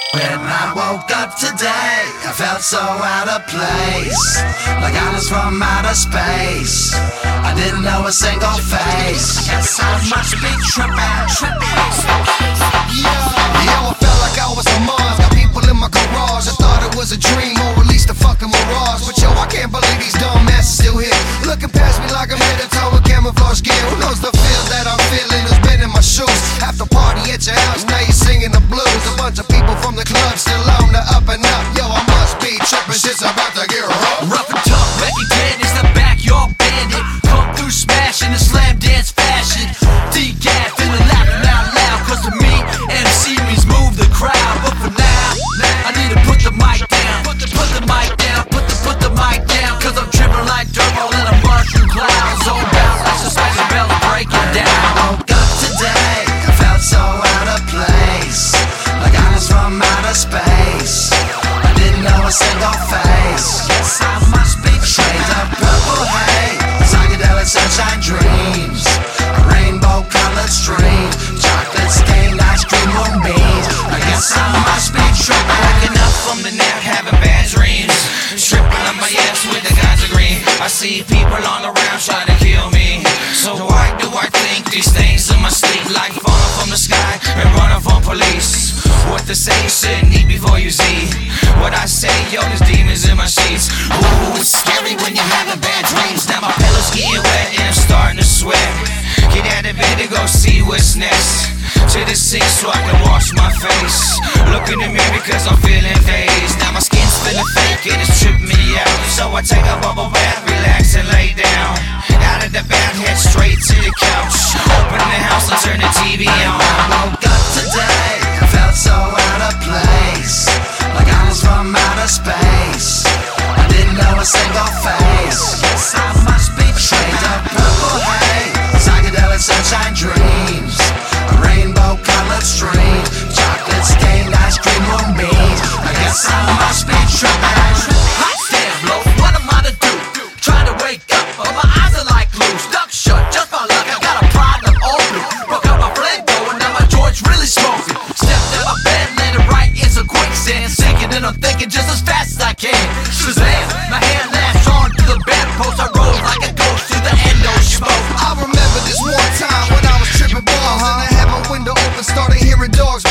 When I woke up today, I felt so out of place, like I was from outer space. I didn't know a single face. Guess I must be trippin'. Yo, I felt like I was on Mars. Got people in my garage. I thought it was a dream, or at least a fucking mirage. But yo, I can't believe these dumb asses still here, looking past me like I'm head to toe with camouflage gear. Who knows the feel that I'm feeling? Who's been in my shoes? After party at your house, now you're singing the blues. A bunch of people from the club still on the up and up. Yo, I must be trippin'. Shit's about to get rough. Rough and tough, Becky Kid is the backyard bandit. Come through smashing the slam dance fashion. D-Gap feeling laughing out loud, cause to me, MC means move the crowd. But for now, I need to put the mic down. Put the mic down, put the mic down. Cause I'm tripping like Turbo in a mushroom cloud. Zone bound like suspension bells breaking down. Woke up today, I felt so out of place, like I was from outer space. I didn't know a single face. Guess I must be shades of purple haze, psychedelic sunshine dreams, a rainbow colored stream, chocolate stained ice cream moonbeams. I guess I must be tripping. Waking up from the nap, having bad dreams, stripping on my ass with the ganja green. I see people all around trying to kill me. So why do I think these things in my sleep, like falling from the sky and running from police? What to say, you shouldn't eat before you see. What I say, yo, there's demons in my sheets. Ooh, it's scary when you're having bad dreams. Now my pillow's getting wet and I'm starting to sweat. Get out of bed to go see what's next. To the sink so I can wash my face. Look in the mirror because I'm feeling dazed. Now my skin's feeling fake and it's tripping me out. So I take a bubble bath, relax and lay down. Out of the bath, head straight to the couch. Open the house and turn the TV on. I woke up today, I felt so out of place, like I was from outer space. I didn't know a single face. Guess I must be shades of purple haze, psychedelic sunshine dreams, a rainbow colored stream, chocolate stained ice cream moonbeams. I guess I must be trippin'. Hot damn, blow, what am I to do? Trying to wake up, but my eyes are like glue. Stuck shut, just my luck, I got a problem all blue. Broke out my flame going, now my George really smoking. Stepped out my bed, landed right in some quicksand, sinking and I'm thinking just as fast as I can. Shazam, my hand latched on to the bedpost. I rose like a ghost to the endo smoke. I remember this one time when I was tripping balls, and I had my window open, started hearing dogs